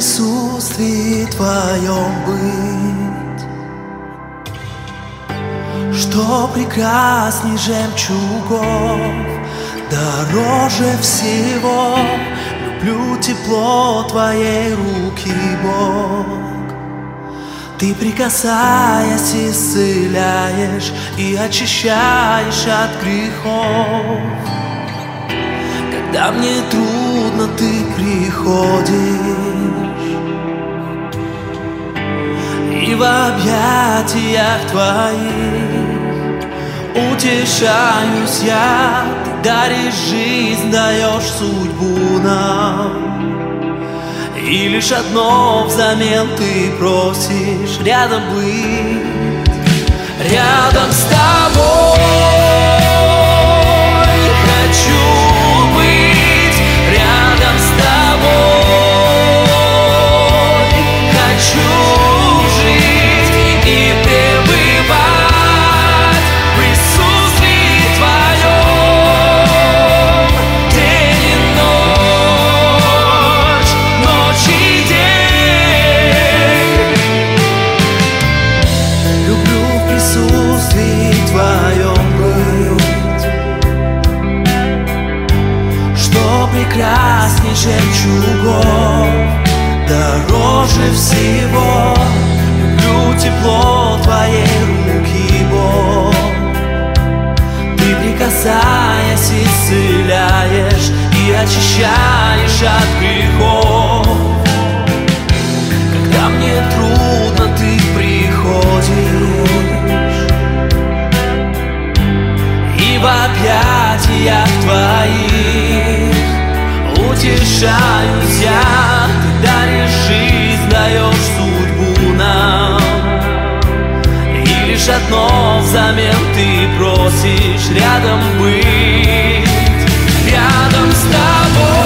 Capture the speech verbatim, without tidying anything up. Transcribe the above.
присутствии Твоем быть. Что прекрасней жемчугов, дороже всего. Люблю тепло Твоей руки, Бог. Ты, прикасаясь, исцеляешь и очищаешь от грехов. Когда мне трудно, Ты приходишь, и в объятиях Твоих утешаюсь я. Ты даришь жизнь, даешь судьбу нам, и лишь одно взамен Ты просишь: рядом быть, рядом с Тобой. Хочу быть рядом с Тобой, хочу жить и пребывать в присутствии Твоем день и ночь, ночь и день. Люблю в присутствии Твоем быть. Что прекрасней жемчугов, дороже всего. Люблю тепло Твоей руки, Бог. Ты, прикасаясь, исцеляешь и очищаешь от грехов. Когда мне трудно, Ты приходишь, и в объятиях Твоих утешаюсь я. Ты даришь жизнь, даешь судьбу нам, и лишь одно взамен Ты просишь: рядом быть, рядом с Тобой.